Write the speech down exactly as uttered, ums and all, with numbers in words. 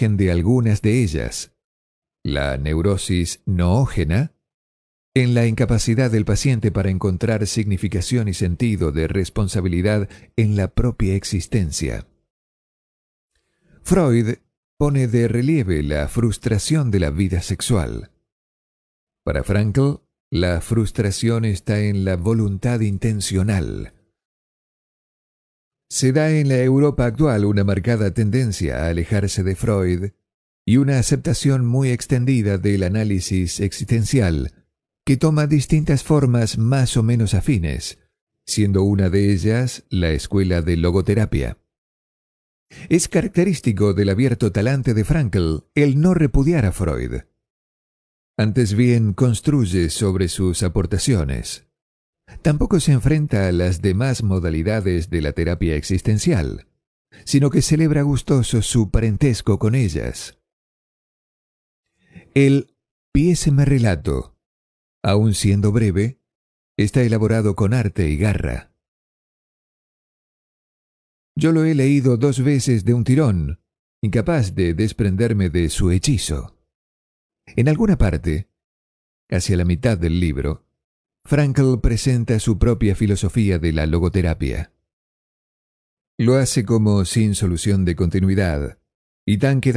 origen de algunas de ellas, la neurosis noógena, en la incapacidad del paciente para encontrar significación y sentido de responsabilidad en la propia existencia. Freud pone de relieve la frustración de la vida sexual. Para Frankl, la frustración está en la voluntad intencional. Se da en la Europa actual una marcada tendencia a alejarse de Freud y una aceptación muy extendida del análisis existencial, que toma distintas formas más o menos afines, siendo una de ellas la escuela de logoterapia. Es característico del abierto talante de Frankl el no repudiar a Freud. Antes bien construye sobre sus aportaciones. Tampoco se enfrenta a las demás modalidades de la terapia existencial, sino que celebra gustoso su parentesco con ellas. El piéseme relato, aun siendo breve, está elaborado con arte y garra. Yo lo he leído dos veces de un tirón, incapaz de desprenderme de su hechizo. En alguna parte, hacia la mitad del libro, Frankl presenta su propia filosofía de la logoterapia. Lo hace como sin solución de continuidad, y tan quedado